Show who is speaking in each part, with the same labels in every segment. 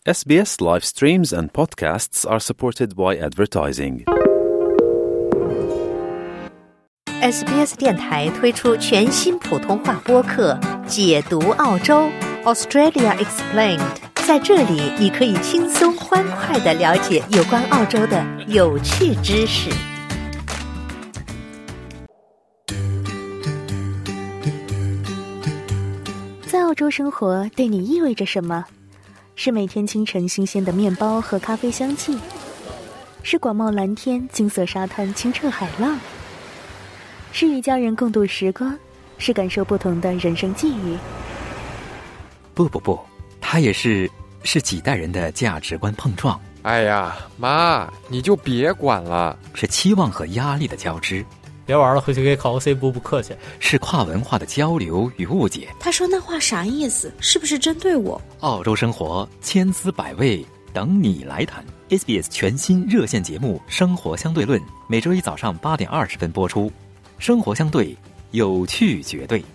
Speaker 1: SBS live streams and podcasts are supported by advertising.
Speaker 2: SBS 电台推出全新普通话播客解读澳洲 Australia Explained， 在这里你可以轻松欢快地了解有关澳洲的有趣知识。在澳洲生活对你意味着什么？是每天清晨新鲜的面包和咖啡香气，是广袤蓝天、金色沙滩、清澈海浪，是与家人共度时光，是感受不同的人生际遇。
Speaker 3: 不，它也是几代人的价值观碰撞。
Speaker 4: 哎呀，妈，你就别管了，
Speaker 3: 是期望和压力的交织。
Speaker 5: 别玩了，回去给考个 C 不客气。
Speaker 3: 是跨文化的交流与误解。
Speaker 6: 他说那话啥意思？是不是针对我？
Speaker 3: 澳洲生活千滋百味，等你来谈。SBS 全新热线节目《生活相对论》，每周一早上8点20分播出。生活相对，有趣绝对。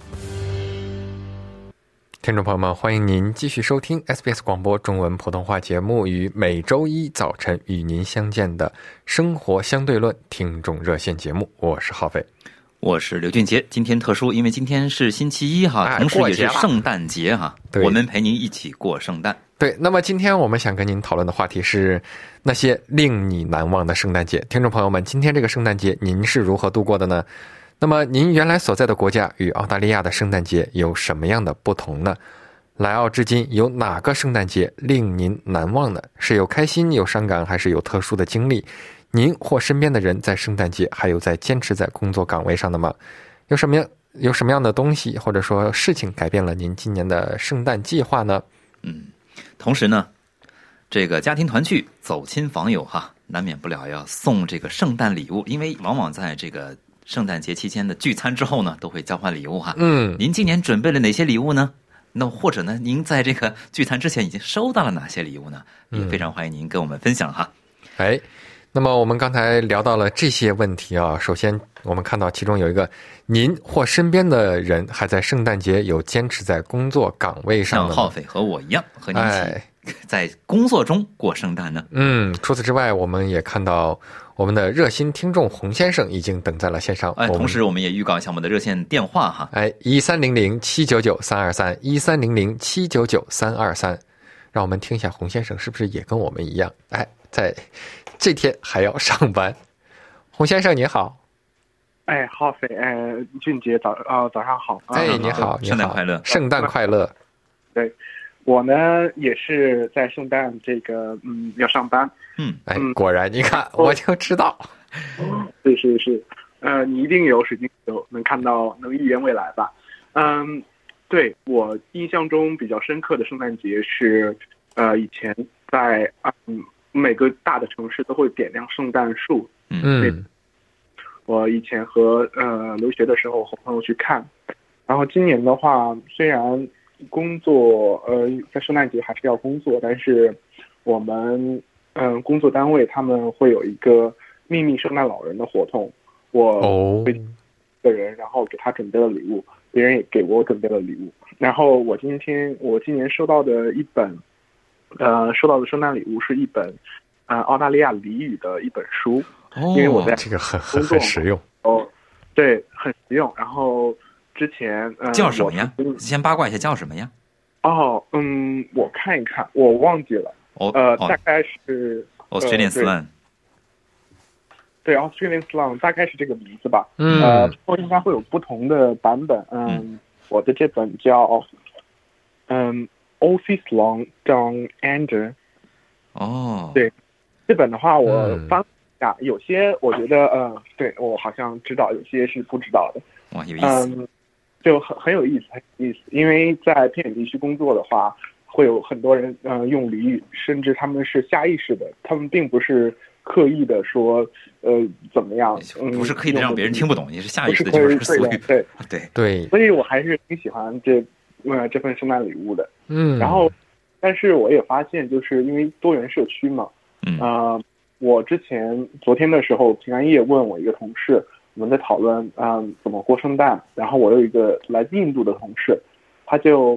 Speaker 4: 听众朋友们，欢迎您继续收听 SBS 广播中文普通话节目，于每周一早晨与您相见的生活相对论听众热线节目，我是浩飞，
Speaker 3: 我是刘俊杰。今天特殊，因为今天是星期一哈，同时也是圣诞节哈，我们陪您一起过圣诞。
Speaker 4: 对，那么今天我们想跟您讨论的话题是那些令你难忘的圣诞节。听众朋友们，今天这个圣诞节您是如何度过的呢？那么您原来所在的国家与澳大利亚的圣诞节有什么样的不同呢？来澳至今有哪个圣诞节令您难忘呢？是有开心有伤感，还是有特殊的经历？您或身边的人在圣诞节还有在坚持在工作岗位上的吗？有什么样的东西或者说事情改变了您今年的圣诞计划呢？
Speaker 3: 同时呢，这个家庭团聚走亲访友哈，难免不了要送这个圣诞礼物，因为往往在这个圣诞节期间的聚餐之后呢，都会交换礼物哈。您今年准备了哪些礼物呢？那或者呢，您在这个聚餐之前已经收到了哪些礼物呢？也非常欢迎您跟我们分享哈。
Speaker 4: 那么我们刚才聊到了这些问题啊，首先我们看到其中有一个，您或身边的人还在圣诞节有坚持在工作岗位上的，
Speaker 3: 像浩斐和我一样，和你一起在工作中过圣诞呢。
Speaker 4: 除此之外，我们也看到我们的热心听众洪先生已经等在了线上。
Speaker 3: 同时我们也预告一下我们的热线电话哈
Speaker 4: ，1300-799-323 1300-799-323，让我们听一下洪先生是不是也跟我们一样，在这天还要上班。洪先生你好。
Speaker 7: 浩斐，俊杰早上好。
Speaker 4: 你好，
Speaker 3: 圣诞快乐。
Speaker 4: 圣诞快乐。
Speaker 7: 对，我呢也是在圣诞这个要上班。
Speaker 4: 果然你看我就知道。
Speaker 7: 是，你一定有水晶球能看到，能预言未来吧。对，我印象中比较深刻的圣诞节是以前在每个大的城市都会点亮圣诞树。我以前和留学的时候和朋友去看，然后今年的话，虽然工作在圣诞节还是要工作，但是我们工作单位他们会有一个秘密圣诞老人的活动，我会个人，然后给他准备了礼物，别人也给我准备了礼物，然后我今年收到的圣诞礼物是一本澳大利亚俚语的一本书。因为我在
Speaker 4: 这个很实用。
Speaker 7: 对，很实用。然后之前
Speaker 3: 叫什么呀？先八卦一下叫什么呀？
Speaker 7: 我看一看，我忘记了。大概是
Speaker 3: Australian Slang。
Speaker 7: 对 Australian Slang 大概是这个名字吧。应该会有不同的版本。我的这本叫Aussie Slang Down Under。对，这本的话我翻了一下，有些我觉得对，我好像知道，有些是不知道的。
Speaker 3: 哇，有意思。
Speaker 7: 就很有意思，因为在偏远地区工作的话，会有很多人用俚语，甚至他们是下意识的，他们并不是刻意的说怎么样，
Speaker 3: 不是刻意的让别人听不懂，也是下意识的，就是俗语。
Speaker 7: 对，所以我还是挺喜欢这份圣诞礼物的。然后，但是我也发现，就是因为多元社区嘛，我昨天的时候平安夜问我一个同事，我们在讨论怎么过圣诞，然后我有一个来自印度的同事，他就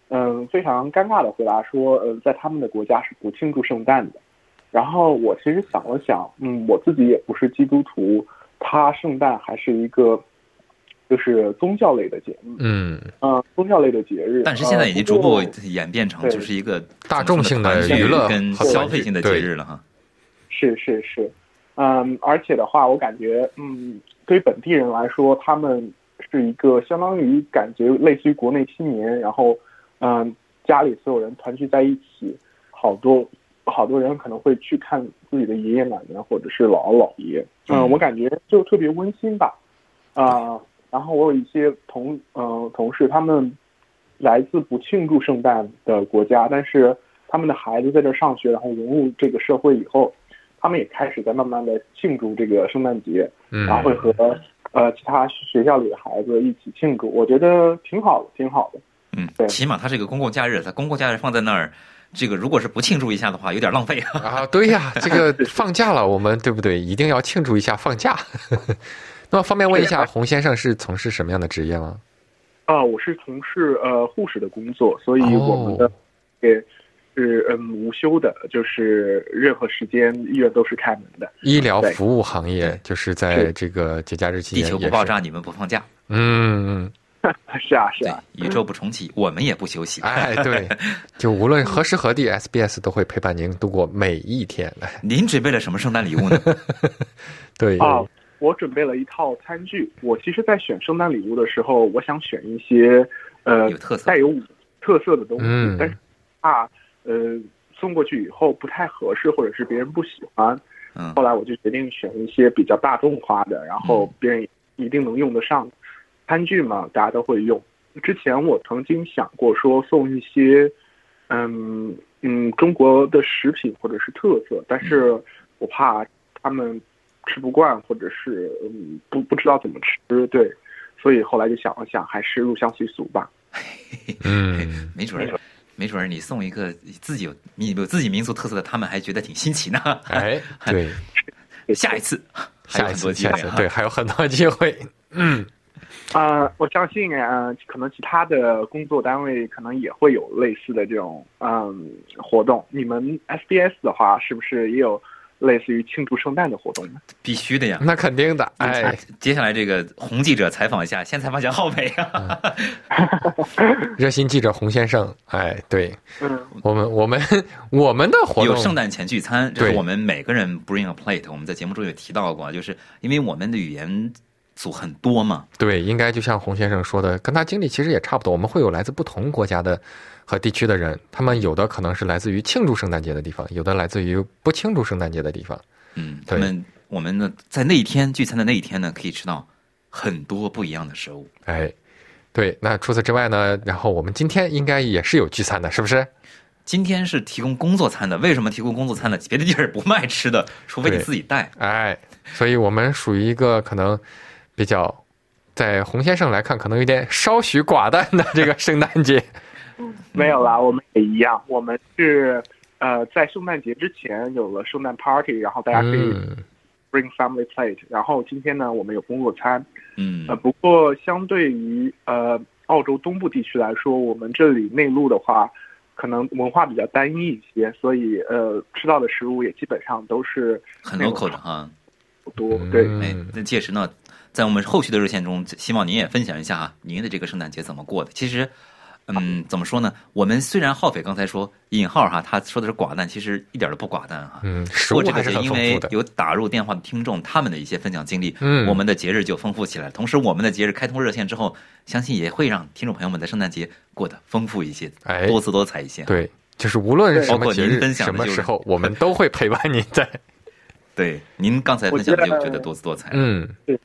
Speaker 7: 非常尴尬的回答说，在他们的国家是不庆祝圣诞的。然后我其实想了想，我自己也不是基督徒，他圣诞还是一个就是宗教类的节日，宗教类的节日。
Speaker 3: 但是现在已经逐步演变成就是一个
Speaker 4: 大众性的娱乐
Speaker 3: 跟消费性的节日了哈。
Speaker 7: 是，而且的话，我感觉，对于本地人来说，他们是一个相当于感觉类似于国内新年，然后，家里所有人团聚在一起，好多人可能会去看自己的爷爷奶奶或者是姥姥姥爷，我感觉就特别温馨吧，然后我有一些同事，他们来自不庆祝圣诞的国家，但是他们的孩子在这上学，然后融入这个社会以后，他们也开始在慢慢的庆祝这个圣诞节，然后会和其他学校里的孩子一起庆祝，我觉得挺好的。对，
Speaker 3: 起码它是一个公共假日，它公共假日放在那儿，这个如果是不庆祝一下的话，有点浪费
Speaker 4: 啊。对呀，这个放假了，我们对不对？一定要庆祝一下放假。那么方便问一下，洪先生是从事什么样的职业吗？
Speaker 7: 我是从事护士的工作，所以我们的也是无休的，就是任何时间医院都是开门的。
Speaker 4: 医疗服务行业就是在这个节假日期间，
Speaker 3: 地球不爆炸，你们不放假。
Speaker 7: 是啊，
Speaker 3: 宇宙不重启，我们也不休息。
Speaker 4: 哎，对，就无论何时何地 ，SBS 都会陪伴您度过每一天。
Speaker 3: 您准备了什么圣诞礼物呢？
Speaker 4: 对
Speaker 7: 我准备了一套餐具。我其实，在选圣诞礼物的时候，我想选一些
Speaker 3: 有特色、
Speaker 7: 带有特色的东西，但是送过去以后不太合适，或者是别人不喜欢。后来我就决定选一些比较大众化的，然后别人一定能用得上。餐具嘛，大家都会用。之前我曾经想过说送一些，中国的食品或者是特色，但是我怕他们吃不惯，或者是不知道怎么吃，对，所以后来就想了想，还是入乡随俗吧。
Speaker 3: 没准儿你送一个你有自己民族特色的，他们还觉得挺新奇呢。
Speaker 4: 哎，对，
Speaker 3: 下一次还有很多机会，
Speaker 4: 对，还有很多机会。
Speaker 7: 我相信可能其他的工作单位可能也会有类似的这种活动。你们 SBS 的话，是不是也有类似于庆祝圣诞的活动呢？
Speaker 3: 必须的呀，
Speaker 4: 那肯定的。哎，
Speaker 3: 接下来这个洪记者采访一下，先采访一下浩北啊。
Speaker 4: 热心记者洪先生，哎，对，我们的活动
Speaker 3: 有圣诞前聚餐，这是我们每个人 bring a plate。我们在节目中也提到过，就是因为我们的语言组很多嘛，
Speaker 4: 对，应该就像洪先生说的，跟他经历其实也差不多。我们会有来自不同国家的和地区的人，他们有的可能是来自于庆祝圣诞节的地方，有的来自于不庆祝圣诞节的地方。
Speaker 3: 我们呢，在那一天聚餐的那一天呢，可以吃到很多不一样的食物。
Speaker 4: 哎，对，那除此之外呢，然后我们今天应该也是有聚餐的，是不是？
Speaker 3: 今天是提供工作餐的，为什么提供工作餐呢？别的地儿不卖吃的，除非你自己带。
Speaker 4: 哎，所以我们属于一个可能比较，在洪先生来看，可能有点稍许寡淡的这个圣诞节。
Speaker 7: 没有啦，我们也一样，我们是在圣诞节之前有了圣诞 party， 然后大家可以 bring family plate， 然后今天呢我们有工作餐。不过相对于澳洲东部地区来说，我们这里内陆的话，可能文化比较单一一些，所以吃到的食物也基本上都是
Speaker 3: 很 local 的哈。
Speaker 7: 多对，
Speaker 3: 那届时呢，在我们后续的热线中，希望您也分享一下您的这个圣诞节怎么过的。其实，怎么说呢？我们虽然浩斐刚才说引号哈，他说的是寡淡，其实一点都不寡淡哈。
Speaker 4: 食物还是很丰富的。
Speaker 3: 因为有打入电话的听众，他们的一些分享经历，我们的节日就丰富起来。同时，我们的节日开通热线之后，相信也会让听众朋友们的圣诞节过得丰富一些，多姿多彩一些。
Speaker 4: 对，就是无论什么节日、什么时候，我们都会陪伴您在。
Speaker 3: 对，您刚才分享的就觉得多姿多彩。
Speaker 7: 对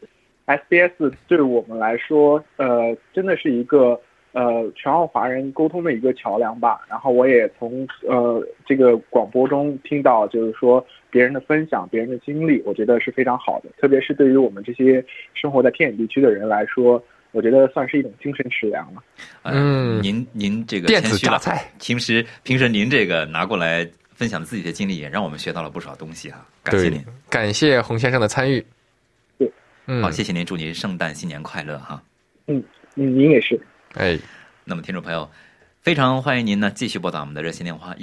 Speaker 7: ，SBS 对我们来说，真的是一个全澳华人沟通的一个桥梁吧。然后我也从这个广播中听到，就是说别人的分享、别人的经历，我觉得是非常好的。特别是对于我们这些生活在偏远地区的人来说，我觉得算是一种精神食粮了。
Speaker 3: 您这个
Speaker 4: 电子榨菜，
Speaker 3: 平时您这个拿过来分享自己的经历，也让我们学到了不少东西哈。感谢您，
Speaker 4: 感谢洪先生的参与。
Speaker 7: 对，
Speaker 3: 好，谢谢您，祝您圣诞新年快乐哈。
Speaker 7: 您也是。
Speaker 4: 哎，
Speaker 3: 那么听众朋友， 非常欢迎您呢继续拨打我们的热线电话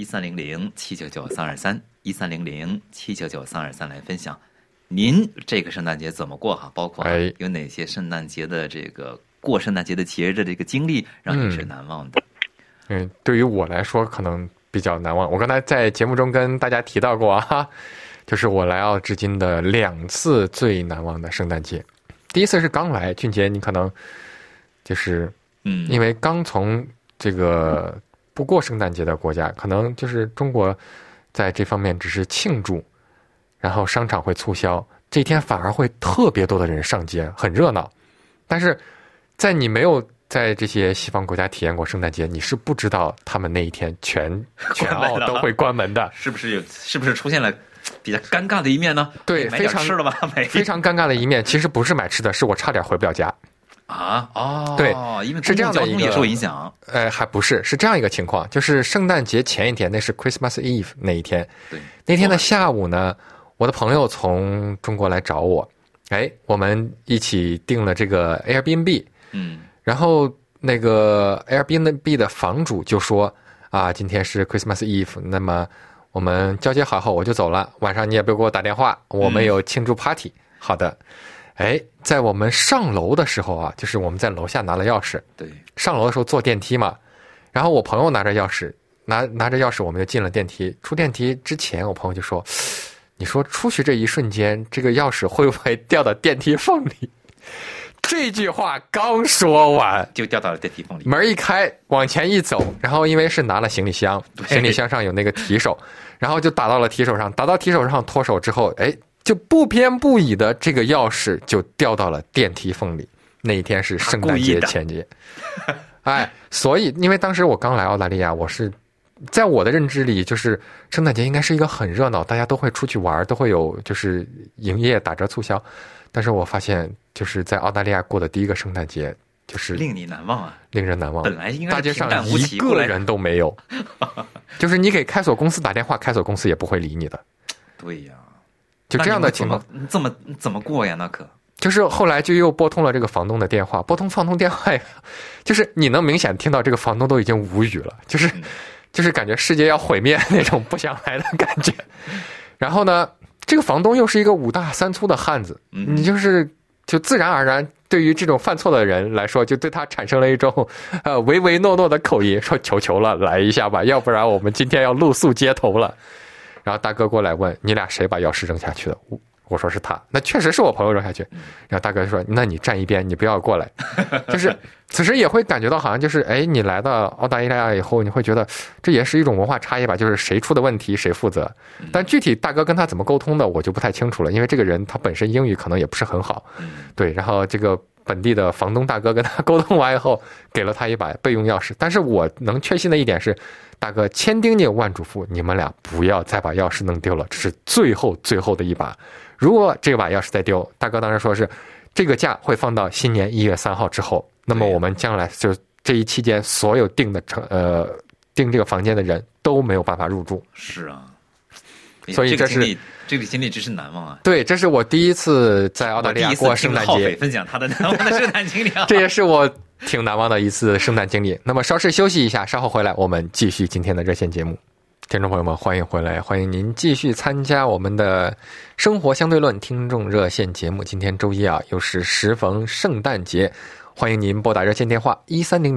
Speaker 3: 1300-799-323，1300-799-323来分享您这个圣诞节怎么过哈，包括有哪些圣诞节的这个过圣诞节的节日的这个经历让你是难忘的。
Speaker 4: 对于我来说可能比较难忘。我刚才在节目中跟大家提到过啊，就是我来澳至今的2次最难忘的圣诞节。第一次是刚来，俊杰你可能就是因为刚从这个不过圣诞节的国家，可能就是中国在这方面只是庆祝，然后商场会促销，这一天反而会特别多的人上街，很热闹。但是在你没有在这些西方国家体验过圣诞节，你是不知道他们那一天全澳都会关门的。是不是
Speaker 3: 出现了比较尴尬的一面呢？
Speaker 4: 对，
Speaker 3: 买点吃的吧，
Speaker 4: 非常尴尬的一面。其实不是买吃的，是我差点回不了家。对，
Speaker 3: 因为
Speaker 4: 是这样的一个
Speaker 3: 也受影响。
Speaker 4: 还不是，是这样一个情况，就是圣诞节前一天，那是 Christmas Eve 那一天。
Speaker 3: 对，
Speaker 4: 那天的下午呢，我的朋友从中国来找我，我们一起订了这个 Airbnb。然后那个 Airbnb 的房主就说啊，今天是 Christmas Eve， 那么我们交接好后我就走了，晚上你也不要给我打电话，我们有庆祝 party。好的。在我们上楼的时候啊，就是我们在楼下拿了钥匙，
Speaker 3: 对，
Speaker 4: 上楼的时候坐电梯嘛，然后我朋友拿着钥匙，拿着钥匙我们就进了电梯。出电梯之前，我朋友就说：“你说出去这一瞬间，这个钥匙会不会掉到电梯缝里？”这句话刚说完，
Speaker 3: 就掉到了电梯缝里。
Speaker 4: 门一开，往前一走，然后因为是拿了行李箱，行李箱上有那个提手，然后就打到了提手上，打到提手上脱手之后，就不偏不倚的这个钥匙就掉到了电梯缝里。那一天是圣诞节前节，所以因为当时我刚来澳大利亚，我是在我的认知里，就是圣诞节应该是一个很热闹，大家都会出去玩，都会有就是营业打折促销。但是我发现就是在澳大利亚过的第一个圣诞节，就是
Speaker 3: 令你难忘啊，
Speaker 4: 令人难忘。
Speaker 3: 本来应该
Speaker 4: 大街上一个人都没有，就是你给开锁公司打电话，开锁公司也不会理你的。
Speaker 3: 对呀。
Speaker 4: 就这样的情况，
Speaker 3: 怎么过呀？那可
Speaker 4: 就是后来就又拨通了这个房东的电话，拨通房东电话，就是你能明显听到这个房东都已经無語了，就是感觉世界要毁灭那种不想来的感觉。然后呢，这个房东又是一个5大3粗的汉子，你就自然而然对于这种犯错的人来说，就对他产生了一种唯唯诺诺的口音，说求了来一下吧，要不然我们今天要露宿街头了。然后大哥过来问你俩谁把钥匙扔下去的，我说是他，那确实是我朋友扔下去。然后大哥说那你站一边，你不要过来。就是此时也会感觉到好像就是你来到澳大利亚以后，你会觉得这也是一种文化差异吧，就是谁出的问题谁负责。但具体大哥跟他怎么沟通的我就不太清楚了，因为这个人他本身英语可能也不是很好。对，然后这个本地的房东大哥跟他沟通完以后给了他一把备用钥匙。但是我能确信的一点是，大哥千叮咛万嘱咐，你们俩不要再把钥匙弄丢了，这是最后的一把。如果这把钥匙再丢，大哥当时说是这个假会放到新年1月3号之后，那么我们将来就这一期间所有订这个房间的人都没有办法入住。
Speaker 3: 是啊，
Speaker 4: 所以这
Speaker 3: 个经历真是难忘啊。
Speaker 4: 对，这是我第一次在澳大利亚过圣诞节，
Speaker 3: 分享他的难忘的圣诞经历
Speaker 4: 这也是我挺难忘的一次圣诞经历。那么稍事休息一下，稍后回来我们继续今天的热线节目。听众朋友们，欢迎回来，欢迎您继续参加我们的生活相对论听众热线节目。今天周一啊，又是时逢圣诞节，欢迎您拨打热线电话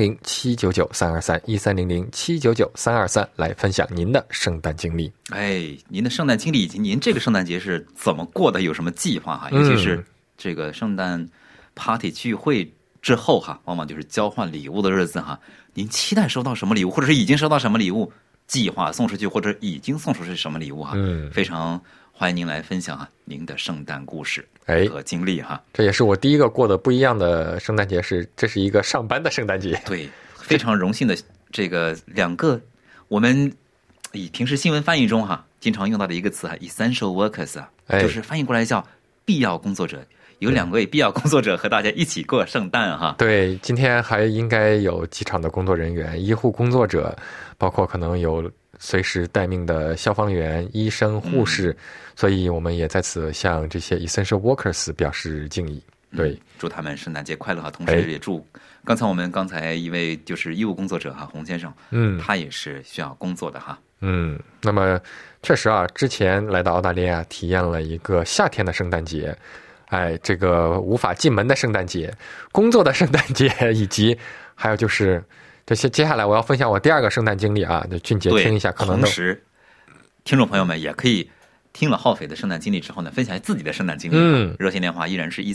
Speaker 4: 1300-799-323，1300-799-323来分享您的圣诞经历。
Speaker 3: 您的圣诞经历以及您这个圣诞节是怎么过的，有什么计划哈？尤其是这个圣诞 party 聚会之后哈，往往就是交换礼物的日子哈。您期待收到什么礼物，或者是已经收到什么礼物，计划送出去，或者已经送出去什么礼物哈？非常欢迎您来分享您的圣诞故事和经历哈。
Speaker 4: 这也是我第一个过的不一样的圣诞节，这是一个上班的圣诞节。
Speaker 3: 对，非常荣幸的这个2个我们以平时新闻翻译中哈经常用到的一个词essential workers 就是翻译过来叫必要工作者。有2位必要工作者和大家一起过圣诞哈。
Speaker 4: 对，今天还应该有机场的工作人员、医护工作者，包括可能有随时待命的消防员、医生、护士，所以我们也在此向这些 essential workers 表示敬意。 对，
Speaker 3: 祝他们圣诞节快乐哈！同时也祝刚才一位就是医务工作者哈，洪先生，他也是需要工作的哈。
Speaker 4: 那么确实啊，之前来到澳大利亚体验了一个夏天的圣诞节，这个无法进门的圣诞节，工作的圣诞节，以及还有就是这些。接下来我要分享我第2个圣诞经历啊，就俊杰听一下，可能
Speaker 3: 同时听众朋友们也可以听了浩斐的圣诞经历之后呢，分享自己的圣诞经历。热线电话依然是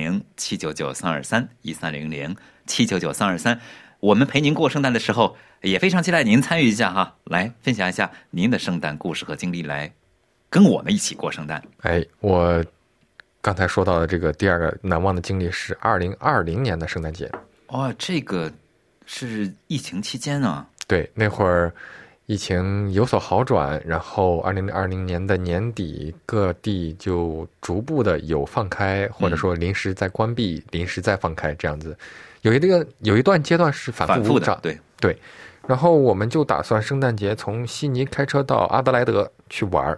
Speaker 3: 1300-799-323，1300-799-323。我们陪您过圣诞的时候，也非常期待您参与一下哈，来分享一下您的圣诞故事和经历，来跟我们一起过圣诞。
Speaker 4: 我刚才说到的这个第2个难忘的经历是2020年的圣诞节。
Speaker 3: 这个是疫情期间啊。
Speaker 4: 对，那会儿疫情有所好转，然后2020年的年底，各地就逐步的有放开，或者说临时在关闭，临时再放开这样子。有一段阶段是反复的，对。然后我们就打算圣诞节从悉尼开车到阿德莱德去玩。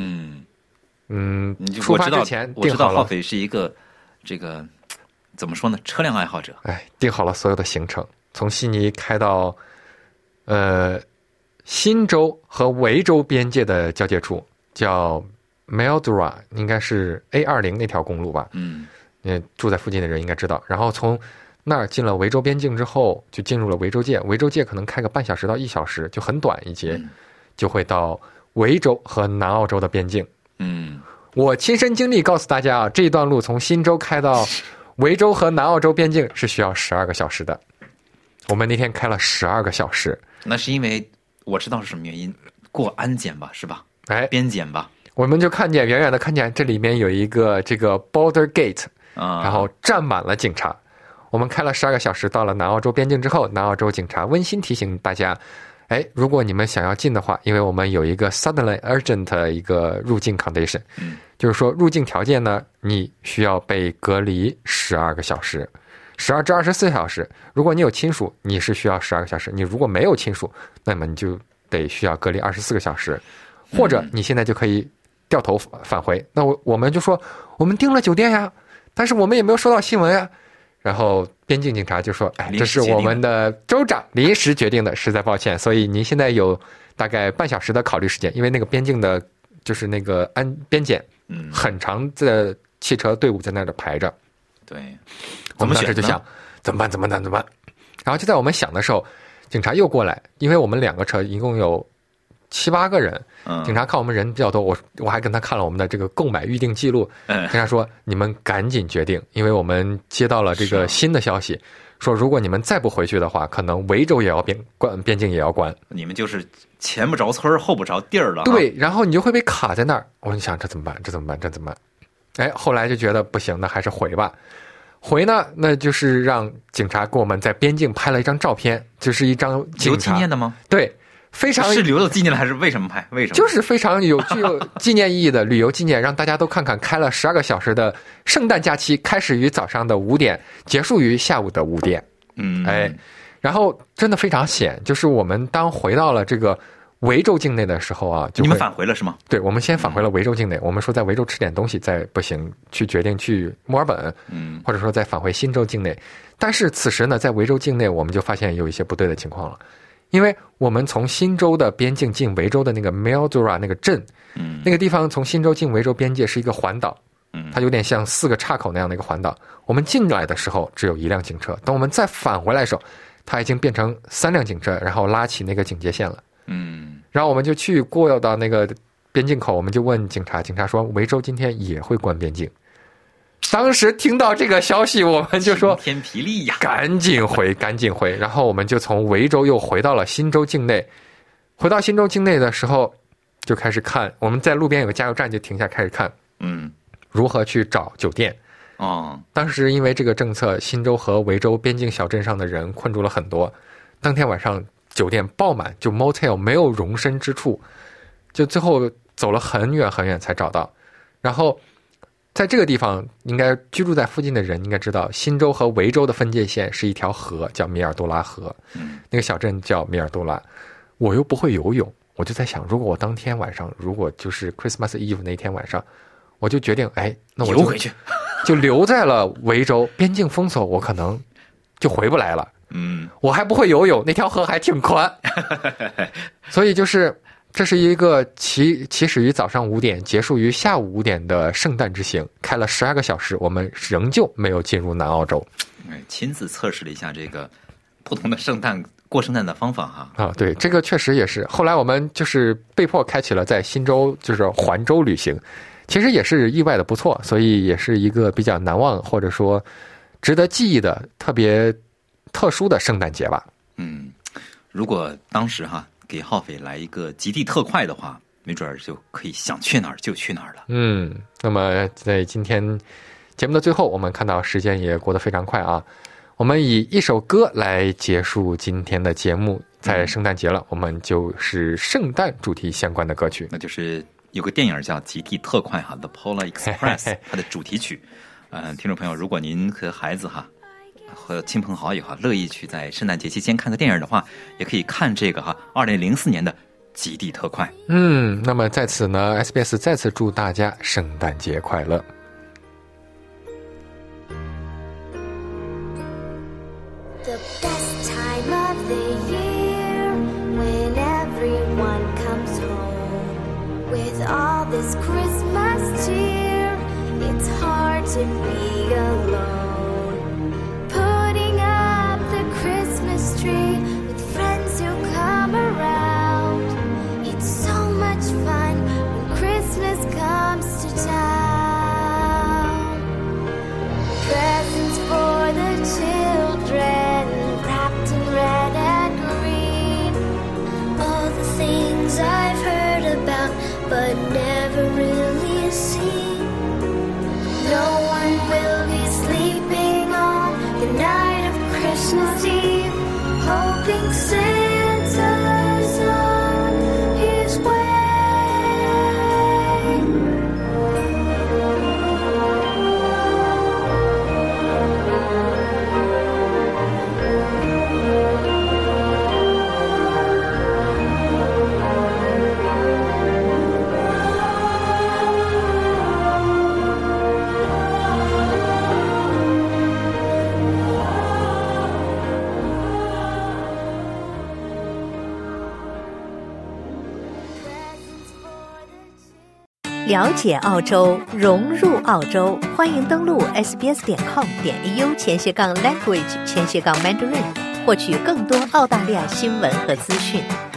Speaker 4: 出发之前
Speaker 3: 我知道浩斐是一个这个怎么说呢，车辆爱好者。
Speaker 4: 定好了所有的行程，从悉尼开到新州和维州边界的交界处，叫 Mildura， 应该是 A20 那条公路吧。住在附近的人应该知道。然后从那儿进了维州边境之后，就进入了维州界。维州界可能开个半小时到1小时，就很短一节，就会到维州和南澳洲的边境。我亲身经历告诉大家啊，这一段路从新州开到维州和南澳洲边境是需要12个小时的。我们那天开了12个小时。
Speaker 3: 那是因为我知道是什么原因，过安检吧，是吧？边检吧。
Speaker 4: 我们就远远的看见这里面有一个这个 border gate，然后站满了警察。我们开了12个小时，到了南澳洲边境之后，南澳洲警察温馨提醒大家，如果你们想要进的话，因为我们有一个 suddenly urgent 一个入境 condition，就是说入境条件呢，你需要被隔离12个小时，12至24小时。如果你有亲属，你是需要12个小时；你如果没有亲属，那么你就得需要隔离24个小时，或者你现在就可以掉头返回。那我们就说，我们订了酒店呀，但是我们也没有收到新闻呀。然后边境警察就说，这是我们的州长临时决定的，实在抱歉，所以您现在有大概半小时的考虑时间，因为那个边境的就是那个边检，很长的汽车队伍在那儿排着。
Speaker 3: 对，
Speaker 4: 我们当时就想怎么办，然后就在我们想的时候，警察又过来，因为我们2个车一共有7、8个人，警察看我们人比较多，我还跟他看了我们的这个购买预订记录，警察说你们赶紧决定，因为我们接到了这个新的消息，说如果你们再不回去的话，可能维州也要边境也要关，
Speaker 3: 你们就是前不着村后不着地儿了。
Speaker 4: 对，然后你就会被卡在那儿。我就想这怎么办？后来就觉得不行，那还是回吧。回呢，那就是让警察给我们在边境拍了一张照片，就是一张警察
Speaker 3: 留纪念的吗？
Speaker 4: 对。非常
Speaker 3: 是留有纪念的，还是为什么拍？为什么？
Speaker 4: 就是非常具有纪念意义的旅游纪念，让大家都看看开了12个小时的圣诞假期，开始于早上的5点，结束于下午的5点。然后真的非常险，就是我们当回到了这个维州境内的时候啊，
Speaker 3: 你们返回了是吗？
Speaker 4: 对，我们先返回了维州境内，我们说在维州吃点东西，再不行去决定去墨尔本，或者说再返回新州境内。但是此时呢，在维州境内，我们就发现有一些不对的情况了。因为我们从新州的边境进维州的那个 Mildura 那个镇，那个地方从新州进维州边界是一个环岛，它有点像4个岔口那样的一个环岛。我们进来的时候只有1辆警车，等我们再返回来的时候，它已经变成3辆警车，然后拉起那个警戒线了。然后我们就去过到那个边境口，我们就问警察，警察说维州今天也会关边境。当时听到这个消息，我们就说
Speaker 3: 晴天霹雳呀，
Speaker 4: 赶紧回。然后我们就从维州又回到了新州境内。回到新州境内的时候，就开始看，我们在路边有个加油站，就停下开始看，如何去找酒店。当时因为这个政策，新州和维州边境小镇上的人困住了很多，当天晚上酒店爆满，就 motel 没有容身之处，就最后走了很远才找到。然后在这个地方，应该居住在附近的人应该知道，新州和维州的分界线是一条河，叫米尔多拉河。那个小镇叫米尔多拉。我又不会游泳，我就在想，如果我当天晚上，如果就是 Christmas Eve 那天晚上，我就决定，那我就
Speaker 3: 游回去。
Speaker 4: 就留在了维州，边境封锁，我可能就回不来了。我还不会游泳，那条河还挺宽。所以这是一个起始于早上5点，结束于下午5点的圣诞之行，开了12个小时，我们仍旧没有进入南澳洲。
Speaker 3: 亲自测试了一下这个不同的过圣诞的方法哈。
Speaker 4: 对，这个确实也是。后来我们就是被迫开启了在新州就是环州旅行，其实也是意外的不错，所以也是一个比较难忘或者说值得记忆的特别特殊的圣诞节吧。
Speaker 3: 如果当时给浩斐来一个极地特快的话，没准就可以想去哪儿就去哪儿了。
Speaker 4: 那么在今天节目的最后，我们看到时间也过得非常快啊。我们以一首歌来结束今天的节目。在圣诞节了，我们就是圣诞主题相关的歌曲，
Speaker 3: 那就是有个电影叫《极地特快》The Polar Express 它的主题曲。听众朋友，如果您和孩子和亲朋好友乐意去在圣诞节期间看个电影的话，也可以看这个2004年的《极地特快》。
Speaker 4: 那么在此呢 SBS 再次祝大家圣诞节快乐。
Speaker 8: The best time of the year, when everyone comes home, with all this Christmas cheer, it's hard to be alone, putting up the Christmas tree with friends who come around. It's so much fun when Christmas comes to town. Presents for the children, wrapped in red and green. All the things I've heard about but never really seen. No one will be sleeping on the night of Christmas Eve, hoping Santa's on his way. Presents for the
Speaker 2: 了解澳洲，融入澳洲，欢迎登录 sbs.com.au/language/mandarin，获取更多澳大利亚新闻和资讯。